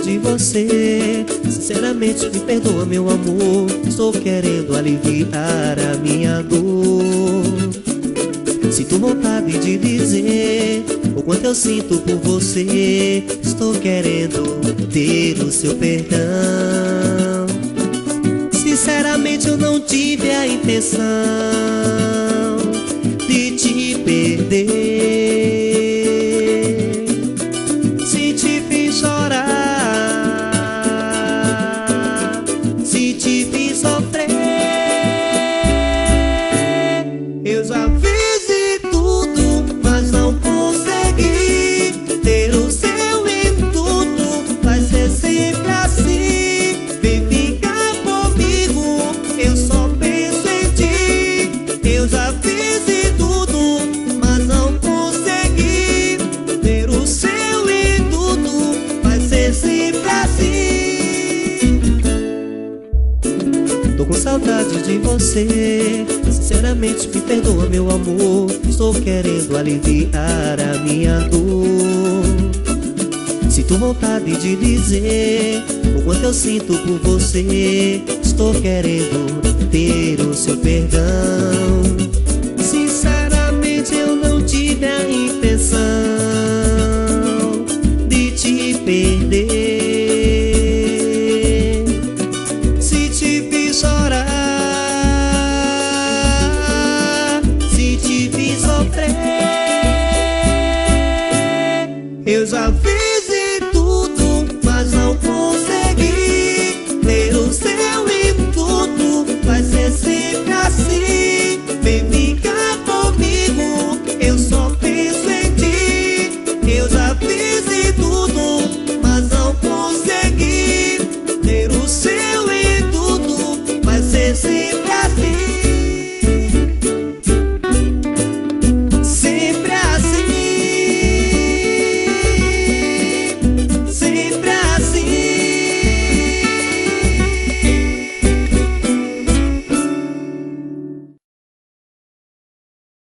de você. Sinceramente me perdoa, meu amor, estou querendo aliviar a minha dor. Sinto vontade de dizer o quanto eu sinto por você. Estou querendo ter o seu perdão. Sinceramente eu não tive a intenção de te perder. Se te fiz chorar, se te fiz sofrer, eu já fiz de tudo, mas não consegui ter o seu em tudo. Vai ser sempre assim. Vem ficar comigo, eu só penso em ti. Eu já fiz de tudo, mas não consegui ter o seu em tudo. Vai ser sempre assim. Tô com saudade de você. Sinceramente me perdoa, meu amor, estou querendo aliviar a minha dor. Sinto vontade de dizer o quanto eu sinto por você. Estou querendo ter o seu perdão. Sinceramente eu não tive a intenção de te perder. Se te fiz chorar, se te fiz sofrer, eu já fiz de tudo, mas não consegui ter o seu em tudo. Vai ser sempre assim. Vem ficar comigo, eu só penso em ti. Eu já fiz de tudo, mas não consegui ter o seu em tudo. Vai ser sempre